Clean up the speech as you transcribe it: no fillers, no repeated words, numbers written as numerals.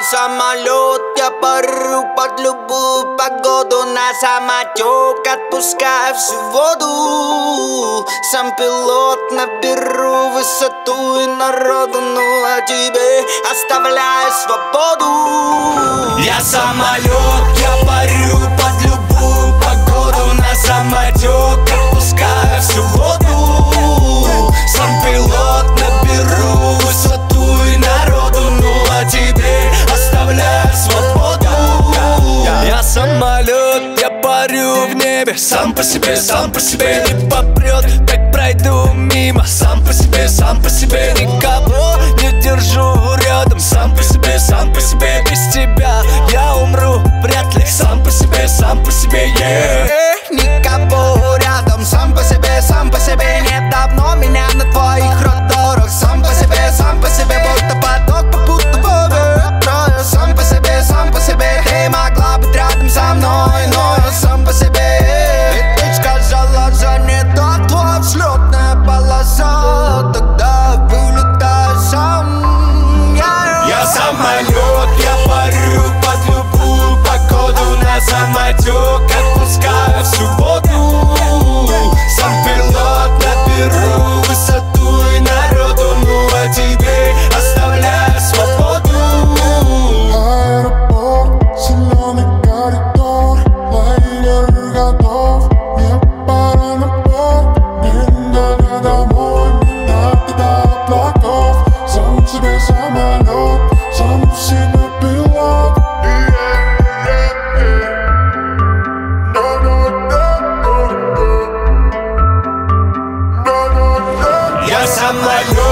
самолет, я парю под любую погоду. На самотек отпускаю всю воду. Сам пилот, наберу высоту и народу. Ну а тебе оставляю свободу. Я самолет, я парю под любую погоду. На самотек отпускаю всю воду. Сам пилот, наберу высоту и народу. Ну а тебе оставляю свободу. Я самолет, я парю в небе. Сам по себе не попрет. Так пройду мимо. Сам по себе никого не держу рядом. Сам по себе без тебя я умру вряд ли. Сам по себе yeah. Никого рядом. Сам по себе нет давно меня на твоих радарах. Сам по себе будто поток попутного ветра. Сам по себе ты могла быть рядом со мной, но я сам по себе. Ведь ты сказала, занята твоя взлетная полоса. Тогда вылетаю сам. Я самолет, я парю под любую погоду. На самотек отпускаю всю воду. Сам пилот, наберу высоту и народу. Ну а тебе оставляю свободу. Аэропорт, зеленый коридор, лайнер готов, мне пора на борт. Мне надо домой, мне надо до облаков. Сам себе самолет, сам себе пилот. Я самолет.